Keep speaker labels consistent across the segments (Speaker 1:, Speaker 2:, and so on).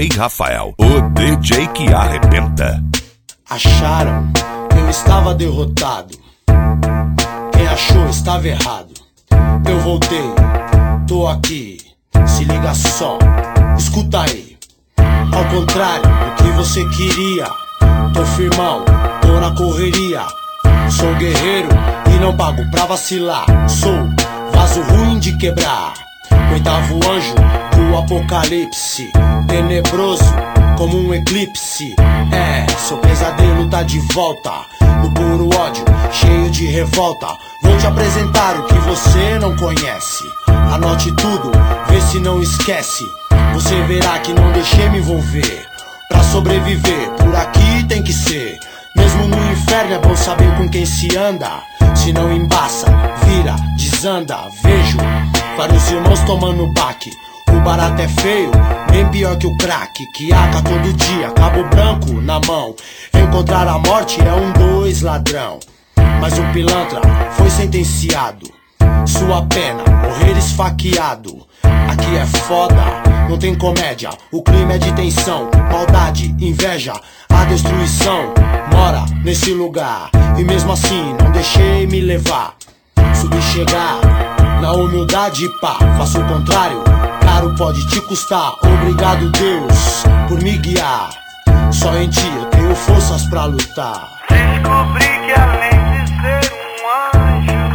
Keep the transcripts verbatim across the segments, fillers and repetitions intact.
Speaker 1: J Rafael, o D J que arrebenta.
Speaker 2: Acharam que eu estava derrotado. Quem achou estava errado. Eu voltei, tô aqui. Se liga só, escuta aí. Ao contrário do que você queria, tô firmão, tô na correria. Sou guerreiro e não pago pra vacilar. Sou vaso ruim de quebrar, oitavo anjo do apocalipse, tenebroso como um eclipse. É, seu pesadelo tá de volta, no puro ódio, cheio de revolta. Vou te apresentar o que você não conhece. Anote tudo, vê se não esquece. Você verá que não deixei me envolver. Pra sobreviver, por aqui tem que ser. Mesmo no inferno é bom saber com quem se anda. Se não embaça, vira, desanda. Vejo vários irmãos tomando baque. O barato é feio, bem pior que o crack, que aca todo dia, cabo branco na mão. Encontrar a morte é um dois ladrão. Mas um pilantra foi sentenciado. Sua pena, morrer esfaqueado. Aqui é foda, não tem comédia. O crime é de tensão, maldade, inveja. A destruição mora nesse lugar. E mesmo assim não deixei me levar. Subi chegar na humildade, pá, faço o contrário, caro pode te custar. Obrigado Deus por me guiar. Só em ti eu tenho forças pra lutar.
Speaker 3: Descobri que além de ser um anjo,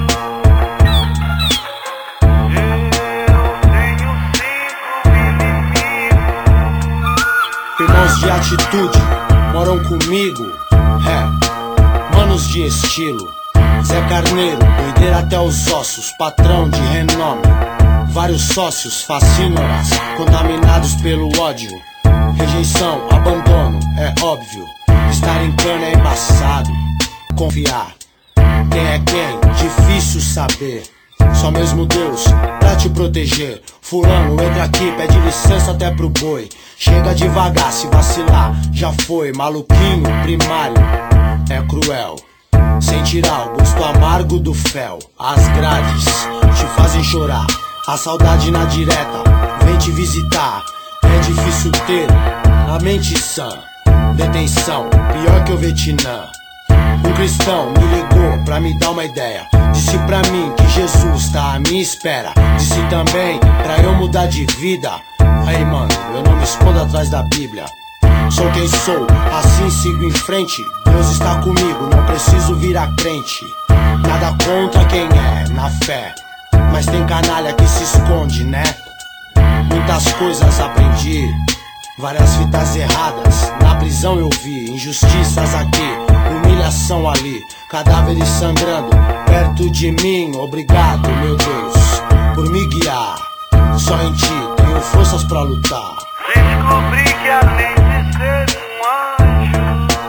Speaker 3: eu tenho cinco inimigos.
Speaker 2: Irmãos de atitude moram comigo, é, manos de estilo. Zé Carneiro, doideira até os ossos, patrão de renome. Vários sócios, facínoras, contaminados pelo ódio. Rejeição, abandono, é óbvio. Estar em cana é embaçado. Confiar, quem é quem, difícil saber. Só mesmo Deus pra te proteger. Fulano, entra aqui, pede licença até pro boi. Chega devagar, se vacilar, já foi. Maluquinho, primário, é cruel. Sem tirar o gosto amargo do fel. As grades te fazem chorar. A saudade na direta vem te visitar. É difícil ter a mente sã. Detenção, pior que o Vietnã. Um cristão me ligou pra me dar uma ideia. Disse pra mim que Jesus tá à minha espera. Disse também pra eu mudar de vida. Aí mano, eu não me escondo atrás da Bíblia. Sou quem sou, assim sigo em frente. Deus está comigo, não preciso virar crente. Nada contra quem é, na fé. Mas tem canalha que se esconde, né? Muitas coisas aprendi, várias fitas erradas na prisão eu vi. Injustiças aqui, humilhação ali, cadáveres sangrando perto de mim. Obrigado, meu Deus, por me guiar. Só em ti tenho forças pra lutar.
Speaker 3: Descobri que além de ser um anjo,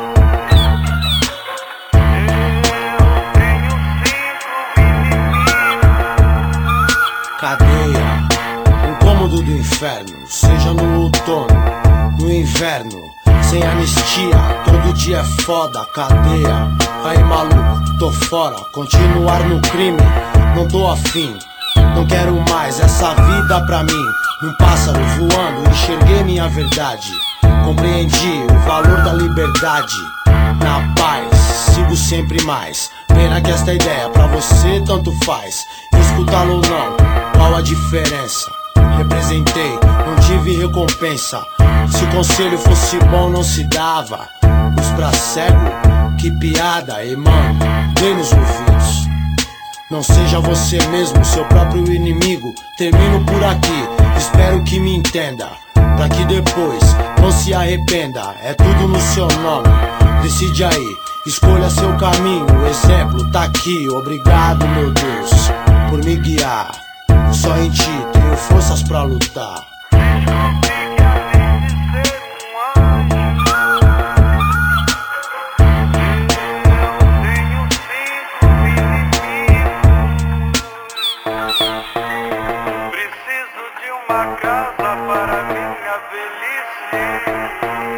Speaker 3: eu tenho cinco inimigos.
Speaker 2: Cadeia, um cômodo do inferno. Seja no outono, no inverno, sem anistia, todo dia é foda. Cadeia, aí maluco, tô fora. Continuar no crime, não tô afim. Não quero mais essa vida pra mim. Num pássaro voando, enxerguei minha verdade. Compreendi o valor da liberdade. Na paz, sigo sempre mais. Pena que esta ideia pra você tanto faz. Escutá-lo ou não, qual a diferença? Representei, não tive recompensa. Se o conselho fosse bom não se dava. Luz pra cego, que piada, e mano, dê nos ouvidos. Não seja você mesmo, seu próprio inimigo. Termino por aqui, espero que me entenda. Pra que depois não se arrependa. É tudo no seu nome, decide aí. Escolha seu caminho, o exemplo tá aqui. Obrigado, meu Deus, por me guiar. Só em ti tenho forças pra lutar.
Speaker 3: Descobri que além de ser um anjo, eu tenho cinco inimigos. Preciso de uma casa para minha velhice.